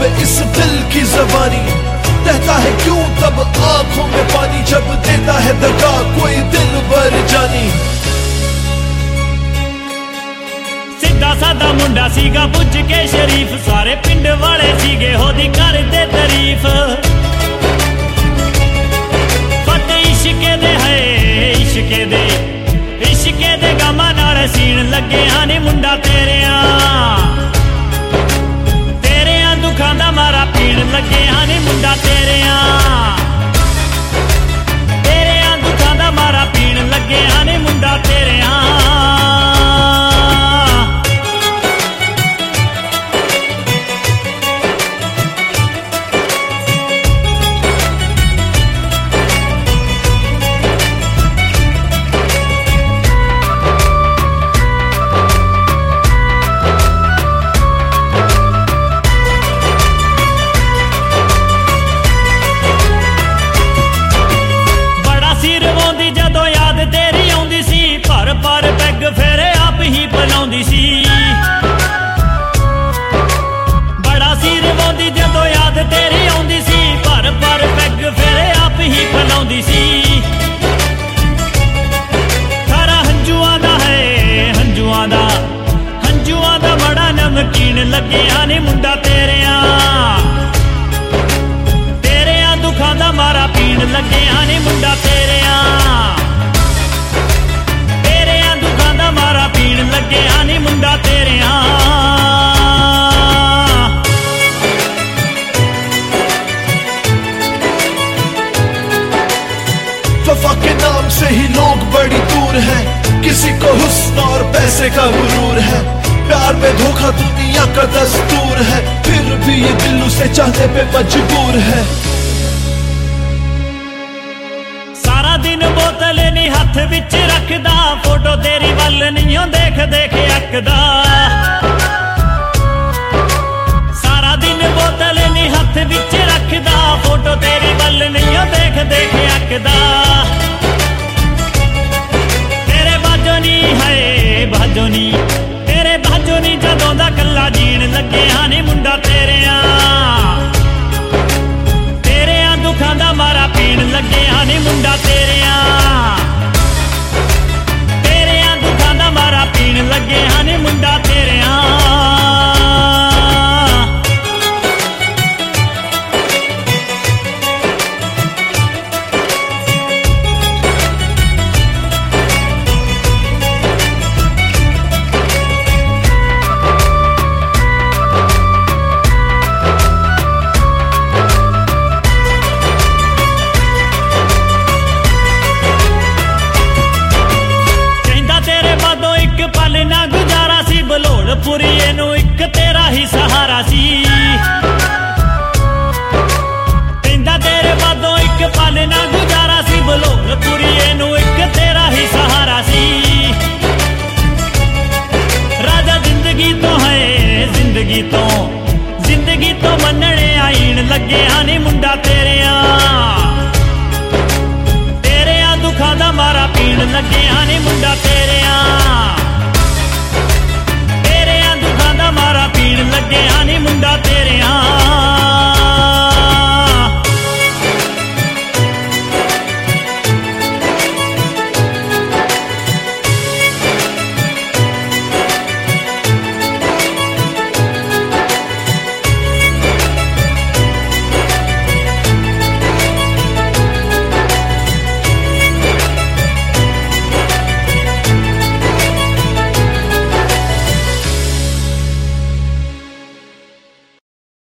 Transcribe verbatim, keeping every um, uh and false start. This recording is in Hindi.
पे इस दिल की ज़बानी, कहता है क्यों तब आंखों में पानी, जब देता है दगा कोई दिल भर जानी। सीधा सादा मुंडा सीगा पुज के शरीफ, सारे पिंड वाले सीगे होदी कर दे तारीफ। फते इश्के दे है इश्के दे इश्के दे गमा नाल सीन लगे हानी मुंडा तेरिया तेरिया दुखां दा मारा पीण लगे हानी मुंडा तेरिया तेरिया दुखां दा मारा पीण लगे हानी मुंडा तेरिया। पर पैग फेरे आप ही बनाउंदी सी, बड़ा सिर वांदी जदों याद तेरी आउंदी सी, पर पर पैग फेरे आप ही बनाउंदी सी। थारा हंजुआं दा है हंजुआं दा हंजुआं दा बड़ा नमकीन लगे हानी मुंडा तेरिया तेरिया दुखां दा मारा पीण लगे हानी मुंडा तेरिया मारा पीण लगे हानी मुंडा तेरिया। वफा के नाम से ही लोग बड़ी दूर हैं, किसी को हुस्न और पैसे का गुरूर है, प्यार में धोखा दुनिया का दस्तूर है, फिर भी ये दिल उसे चाहने पे मजबूर है। सारा दिन बोतल नी हथ विच रखदा, फोटो तेरी वल नहीं देख देख अकदा। सारा दिन बोतल नी हथ विच रखदा, फोटो तेरी वल नहीं देख देख अकदा। तेरे बाजो नी है बाजो नी तेरे बाजो नी जदों दा कल्ला जीण लगे हानी मुंडा तेरिया तेरिया दुखां दा मारा पीण लगे हानी मुंडा तेरिया तेरिया दुखां दा मारा पीण लगे हानी